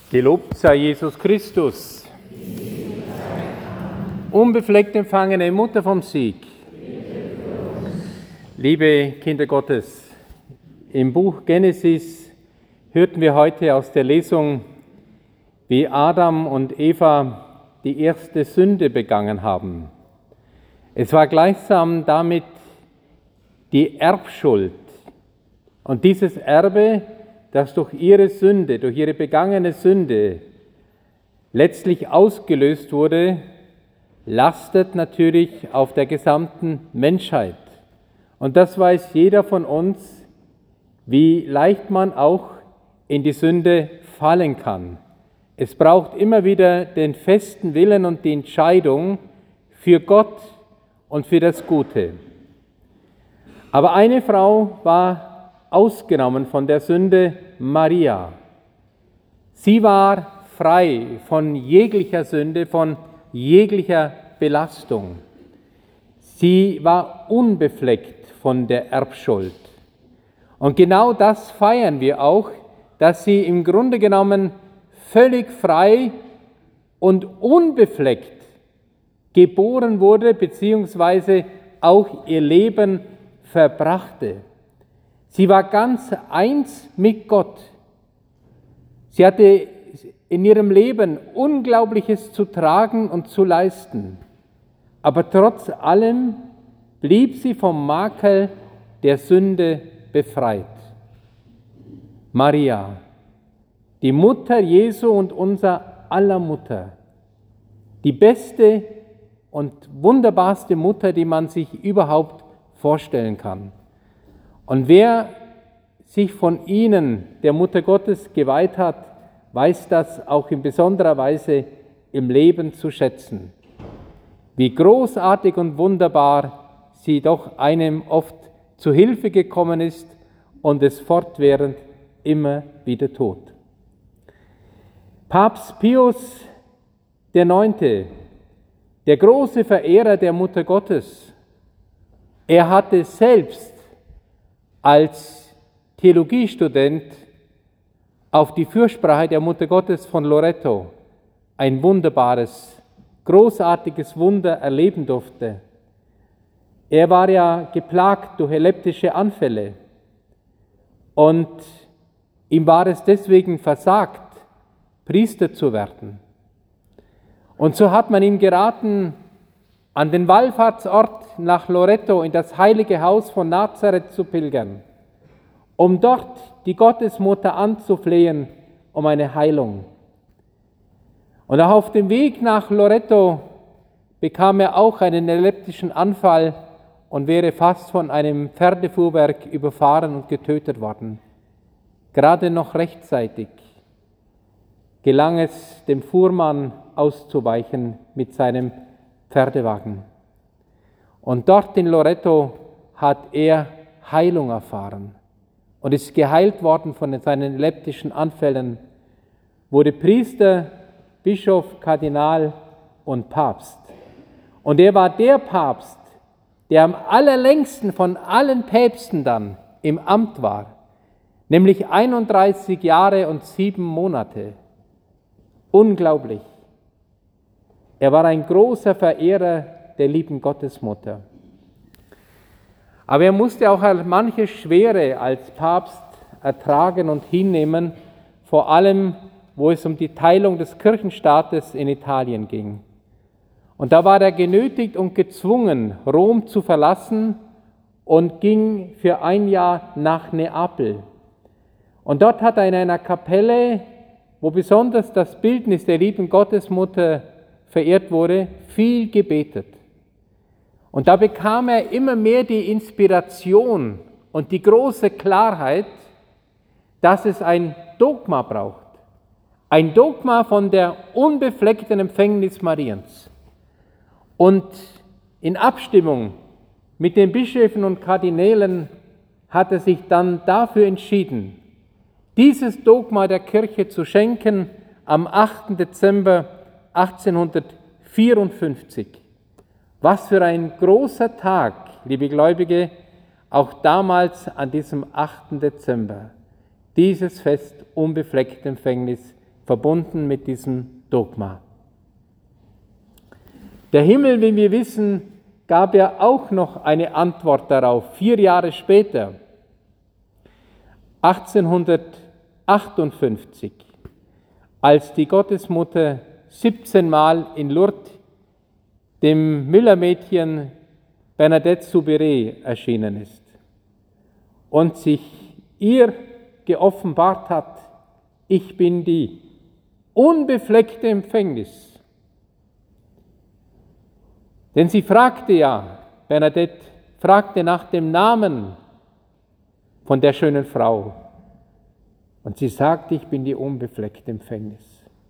Gelobt sei Jesus Christus. Unbefleckt empfangene Mutter vom Sieg. Liebe Kinder Gottes, im Buch Genesis hörten wir heute aus der Lesung, wie Adam und Eva die erste Sünde begangen haben. Es war gleichsam damit die Erbschuld. Und dieses Erbe, das durch ihre Sünde, durch ihre begangene Sünde letztlich ausgelöst wurde, lastet natürlich auf der gesamten Menschheit. Und das weiß jeder von uns, wie leicht man auch in die Sünde fallen kann. Es braucht immer wieder den festen Willen und die Entscheidung für Gott und für das Gute. Aber eine Frau war ausgenommen von der Sünde, Maria. Sie war frei von jeglicher Sünde, von jeglicher Belastung. Sie war unbefleckt von der Erbschuld. Und genau das feiern wir auch, dass sie im Grunde genommen völlig frei und unbefleckt geboren wurde, beziehungsweise auch ihr Leben verbrachte. Sie war ganz eins mit Gott. Sie hatte in ihrem Leben Unglaubliches zu tragen und zu leisten. Aber trotz allem blieb sie vom Makel der Sünde befreit. Maria, die Mutter Jesu und unser aller Mutter, die beste und wunderbarste Mutter, die man sich überhaupt vorstellen kann. Und wer sich von ihnen, der Mutter Gottes, geweiht hat, weiß das auch in besonderer Weise im Leben zu schätzen. Wie großartig und wunderbar sie doch einem oft zu Hilfe gekommen ist und es fortwährend immer wieder tut. Papst Pius IX., der große Verehrer der Mutter Gottes, er hatte selbst als Theologiestudent auf die Fürsprache der Mutter Gottes von Loreto ein wunderbares, großartiges Wunder erleben durfte. Er war ja geplagt durch epileptische Anfälle und ihm war es deswegen versagt, Priester zu werden. Und so hat man ihm geraten, an den Wallfahrtsort nach Loreto in das heilige Haus von Nazareth zu pilgern, um dort die Gottesmutter anzuflehen um eine Heilung. Und auch auf dem Weg nach Loreto bekam er auch einen epileptischen Anfall und wäre fast von einem Pferdefuhrwerk überfahren und getötet worden. Gerade noch rechtzeitig gelang es dem Fuhrmann auszuweichen mit seinem Pferdewagen. Und dort in Loreto hat er Heilung erfahren und ist geheilt worden von seinen epileptischen Anfällen, wurde Priester, Bischof, Kardinal und Papst. Und er war der Papst, der am allerlängsten von allen Päpsten dann im Amt war, nämlich 31 Jahre und 7 Monate. Unglaublich. Er war ein großer Verehrer der lieben Gottesmutter. Aber er musste auch manche Schwere als Papst ertragen und hinnehmen, vor allem, wo es um die Teilung des Kirchenstaates in Italien ging. Und da war er genötigt und gezwungen, Rom zu verlassen und ging für ein Jahr nach Neapel. Und dort hat er in einer Kapelle, wo besonders das Bildnis der lieben Gottesmutter verehrt wurde, viel gebetet. Und da bekam er immer mehr die Inspiration und die große Klarheit, dass es ein Dogma braucht. Ein Dogma von der unbefleckten Empfängnis Mariens. Und in Abstimmung mit den Bischöfen und Kardinälen hat er sich dann dafür entschieden, dieses Dogma der Kirche zu schenken am 8. Dezember 1854. Was für ein großer Tag, liebe Gläubige, auch damals an diesem 8. Dezember, dieses Fest unbefleckte Empfängnis verbunden mit diesem Dogma. Der Himmel, wie wir wissen, gab ja auch noch eine Antwort darauf, 4 Jahre später, 1858, als die Gottesmutter 17 Mal in Lourdes dem Müllermädchen Bernadette Soubiré erschienen ist und sich ihr geoffenbart hat, ich bin die unbefleckte Empfängnis. Denn sie fragte ja, Bernadette fragte nach dem Namen von der schönen Frau. Und sie sagte, ich bin die unbefleckte Empfängnis.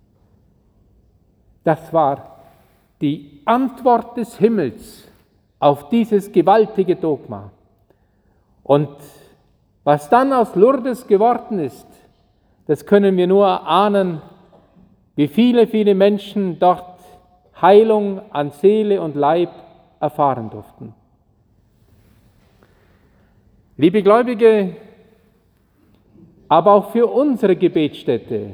Das war die Antwort des Himmels auf dieses gewaltige Dogma. Und was dann aus Lourdes geworden ist, das können wir nur ahnen, wie viele, viele Menschen dort Heilung an Seele und Leib erfahren durften. Liebe Gläubige, aber auch für unsere Gebetsstätte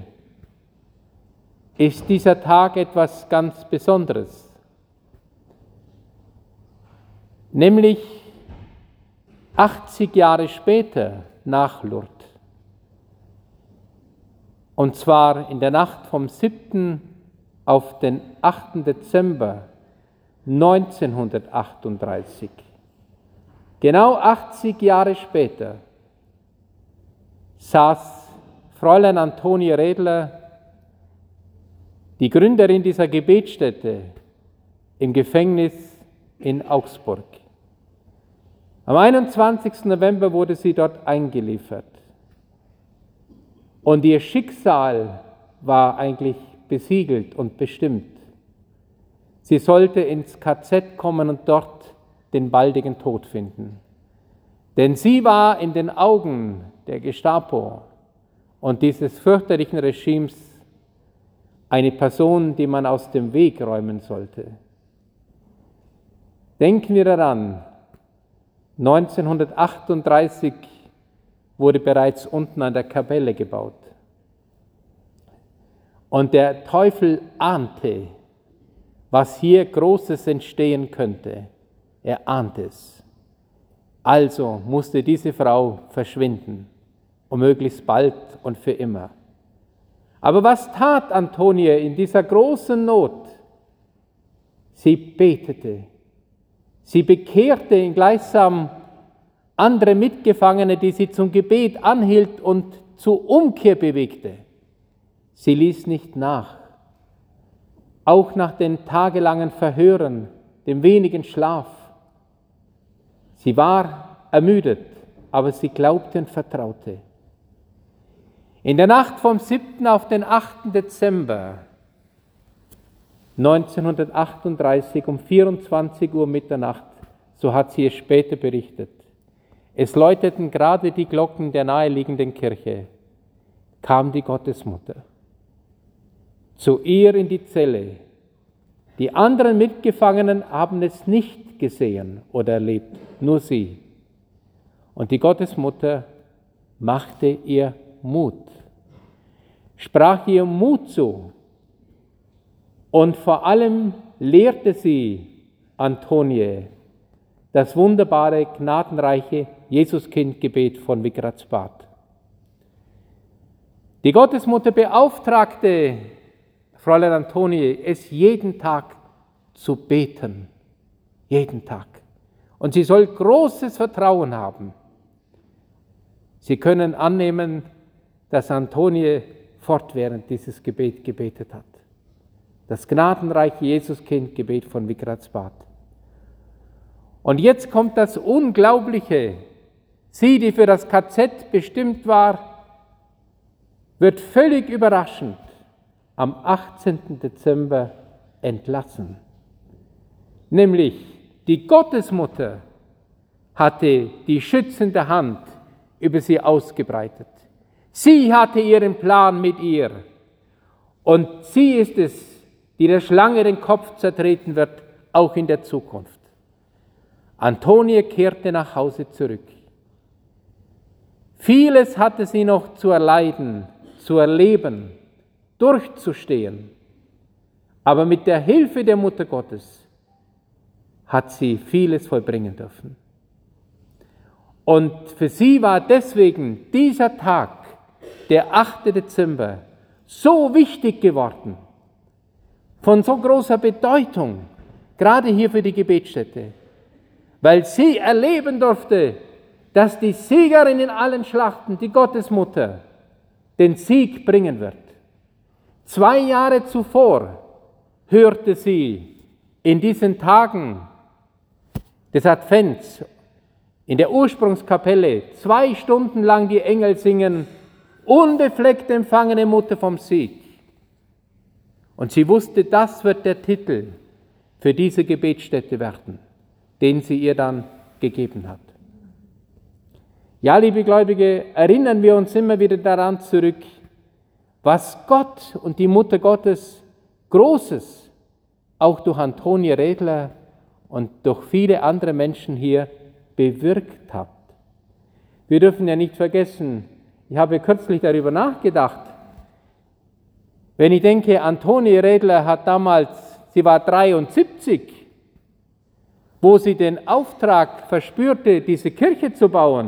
ist dieser Tag etwas ganz Besonderes. Nämlich 80 Jahre später nach Lourdes. Und zwar in der Nacht vom 7. auf den 8. Dezember 1938. Genau 80 Jahre später saß Fräulein Antonie Redler, die Gründerin dieser Gebetsstätte, im Gefängnis in Augsburg. Am 21. November wurde sie dort eingeliefert. Und ihr Schicksal war eigentlich besiegelt und bestimmt. Sie sollte ins KZ kommen und dort den baldigen Tod finden. Denn sie war in den Augen der Gestapo und dieses fürchterlichen Regimes eine Person, die man aus dem Weg räumen sollte. Denken wir daran, 1938 wurde bereits unten an der Kapelle gebaut. Und der Teufel ahnte, was hier Großes entstehen könnte. Er ahnte es. Also musste diese Frau verschwinden, und möglichst bald und für immer. Aber was tat Antonie in dieser großen Not? Sie betete. Sie bekehrte gleichsam andere Mitgefangene, die sie zum Gebet anhielt und zur Umkehr bewegte. Sie ließ nicht nach. Auch nach den tagelangen Verhören, dem wenigen Schlaf. Sie war ermüdet, aber sie glaubte und vertraute. In der Nacht vom 7. auf den 8. Dezember 1938 um 24 Uhr Mitternacht, so hat sie es später berichtet. Es läuteten gerade die Glocken der naheliegenden Kirche, kam die Gottesmutter zu ihr in die Zelle. Die anderen Mitgefangenen haben es nicht gesehen oder erlebt, nur sie. Und die Gottesmutter machte ihr Mut, sprach ihr Mut zu und vor allem lehrte sie Antonie das wunderbare, gnadenreiche Jesuskindgebet von Wickratsbad. Die Gottesmutter beauftragte Fräulein Antonie, es jeden Tag zu beten. Jeden Tag. Und sie soll großes Vertrauen haben. Sie können annehmen, dass Antonie fortwährend dieses Gebet gebetet hat. Das gnadenreiche Jesuskindgebet von Wickratsbad. Und jetzt kommt das Unglaubliche. Sie, die für das KZ bestimmt war, wird völlig überraschend am 18. Dezember entlassen. Nämlich die Gottesmutter hatte die schützende Hand über sie ausgebreitet. Sie hatte ihren Plan mit ihr. Und sie ist es, die der Schlange den Kopf zertreten wird, auch in der Zukunft. Antonie kehrte nach Hause zurück. Vieles hatte sie noch zu erleiden, zu erleben, durchzustehen. Aber mit der Hilfe der Mutter Gottes hat sie vieles vollbringen dürfen. Und für sie war deswegen dieser Tag, der 8. Dezember, so wichtig geworden, von so großer Bedeutung, gerade hier für die Gebetsstätte, weil sie erleben durfte, dass die Siegerin in allen Schlachten, die Gottesmutter, den Sieg bringen wird. 2 Jahre zuvor hörte sie in diesen Tagen des Advents in der Ursprungskapelle 2 Stunden lang die Engel singen, unbefleckt empfangene Mutter vom Sieg. Und sie wusste, das wird der Titel für diese Gebetsstätte werden, den sie ihr dann gegeben hat. Ja, liebe Gläubige, erinnern wir uns immer wieder daran zurück, was Gott und die Mutter Gottes Großes auch durch Antonie Redler und durch viele andere Menschen hier bewirkt hat. Wir dürfen ja nicht vergessen, ich habe kürzlich darüber nachgedacht, wenn ich denke, Antonie Redler hat damals, sie war 73, wo sie den Auftrag verspürte, diese Kirche zu bauen.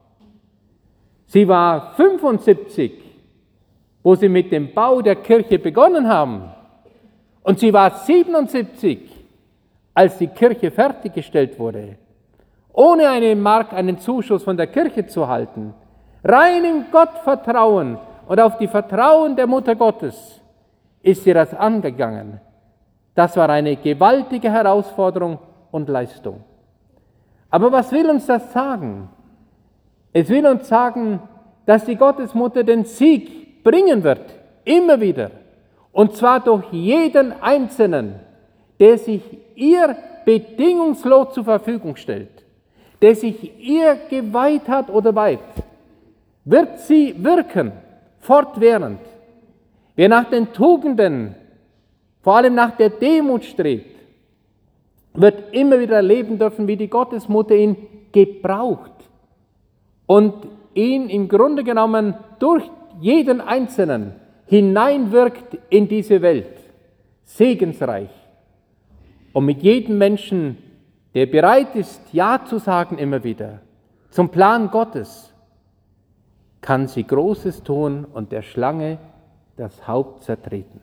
Sie war 75, wo sie mit dem Bau der Kirche begonnen haben. Und sie war 77, als die Kirche fertiggestellt wurde, ohne einen Zuschuss von der Kirche zu halten. Rein in Gott vertrauen und auf die Vertrauen der Mutter Gottes ist sie das angegangen. Das war eine gewaltige Herausforderung und Leistung. Aber was will uns das sagen? Es will uns sagen, dass die Gottesmutter den Sieg bringen wird, immer wieder. Und zwar durch jeden Einzelnen, der sich ihr bedingungslos zur Verfügung stellt, der sich ihr geweiht hat oder weiht, wird sie wirken, fortwährend. Wer nach den Tugenden, vor allem nach der Demut strebt, wird immer wieder erleben dürfen, wie die Gottesmutter ihn gebraucht und ihn im Grunde genommen durch jeden Einzelnen hineinwirkt in diese Welt, segensreich. Und mit jedem Menschen, der bereit ist, Ja zu sagen immer wieder, zum Plan Gottes, kann sie Großes tun und der Schlange das Haupt zertreten.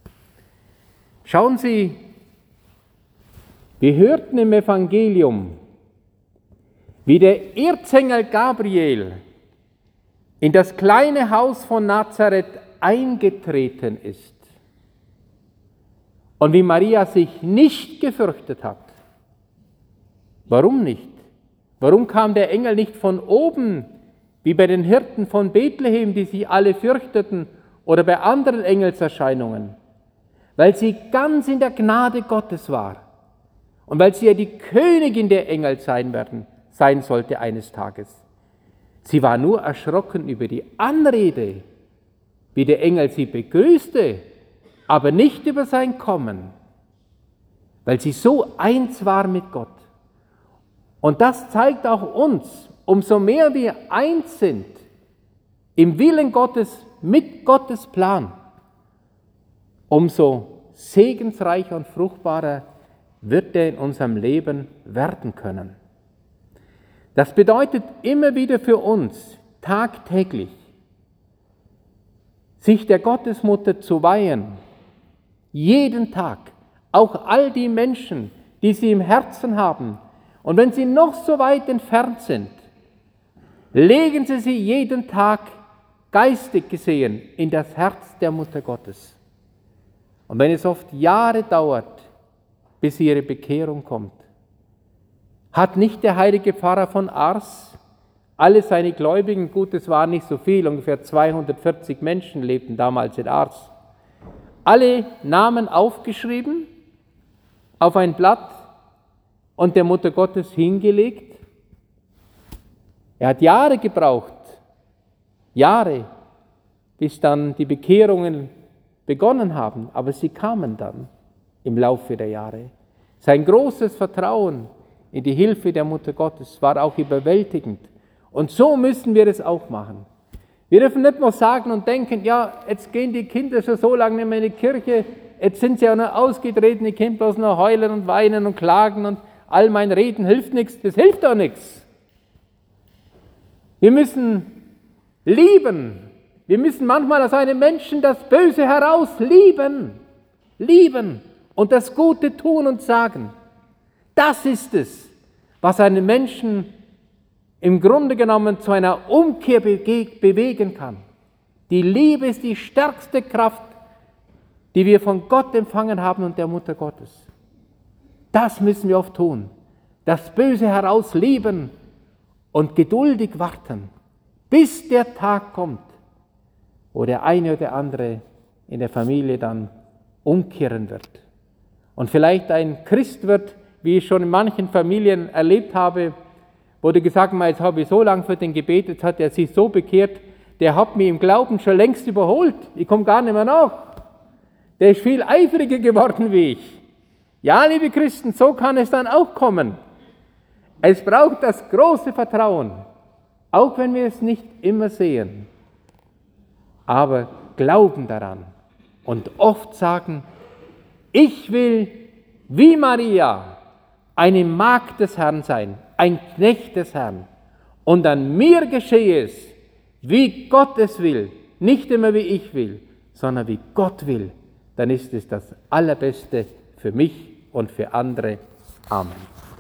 Schauen Sie, wir hörten im Evangelium, wie der Erzengel Gabriel in das kleine Haus von Nazareth eingetreten ist und wie Maria sich nicht gefürchtet hat. Warum nicht? Warum kam der Engel nicht von oben, wie bei den Hirten von Bethlehem, die sich alle fürchteten, oder bei anderen Engelserscheinungen? Weil sie ganz in der Gnade Gottes war und weil sie ja die Königin der Engel sein sollte eines Tages. Sie war nur erschrocken über die Anrede, wie der Engel sie begrüßte, aber nicht über sein Kommen, weil sie so eins war mit Gott. Und das zeigt auch uns, umso mehr wir eins sind im Willen Gottes, mit Gottes Plan, umso segensreicher und fruchtbarer wird er in unserem Leben werden können. Das bedeutet immer wieder für uns, tagtäglich, sich der Gottesmutter zu weihen, jeden Tag, auch all die Menschen, die sie im Herzen haben, und wenn sie noch so weit entfernt sind, legen Sie sie jeden Tag geistig gesehen in das Herz der Mutter Gottes. Und wenn es oft Jahre dauert, bis ihre Bekehrung kommt, hat nicht der heilige Pfarrer von Ars alle seine Gläubigen, gut, es waren nicht so viel, ungefähr 240 Menschen lebten damals in Ars, alle Namen aufgeschrieben auf ein Blatt und der Mutter Gottes hingelegt? Er hat Jahre gebraucht, Jahre, bis dann die Bekehrungen begonnen haben, aber sie kamen dann im Laufe der Jahre. Sein großes Vertrauen in die Hilfe der Mutter Gottes war auch überwältigend. Und so müssen wir es auch machen. Wir dürfen nicht nur sagen und denken, ja, jetzt gehen die Kinder schon so lange nicht mehr in die Kirche, jetzt sind sie ja nur ausgetreten, die Kinder bloß nur heulen und weinen und klagen und all mein Reden hilft nichts. Das hilft doch nichts. Wir müssen lieben. Wir müssen manchmal aus einem Menschen das Böse heraus lieben. Lieben und das Gute tun und sagen. Das ist es, was einen Menschen im Grunde genommen zu einer Umkehr bewegen kann. Die Liebe ist die stärkste Kraft, die wir von Gott empfangen haben und der Mutter Gottes. Das müssen wir oft tun. Das Böse heraus lieben und geduldig warten, bis der Tag kommt, wo der eine oder andere in der Familie dann umkehren wird. Und vielleicht ein Christ wird, wie ich schon in manchen Familien erlebt habe, wo die gesagt haben, jetzt habe ich so lange für den gebetet, jetzt hat er sich so bekehrt, der hat mich im Glauben schon längst überholt, ich komme gar nicht mehr nach. Der ist viel eifriger geworden wie ich. Ja, liebe Christen, so kann es dann auch kommen. Es braucht das große Vertrauen, auch wenn wir es nicht immer sehen. Aber glauben daran und oft sagen, ich will wie Maria eine Magd des Herrn sein, ein Knecht des Herrn. Und an mir geschehe es, wie Gott es will, nicht immer wie ich will, sondern wie Gott will. Dann ist es das Allerbeste für mich und für andere. Amen.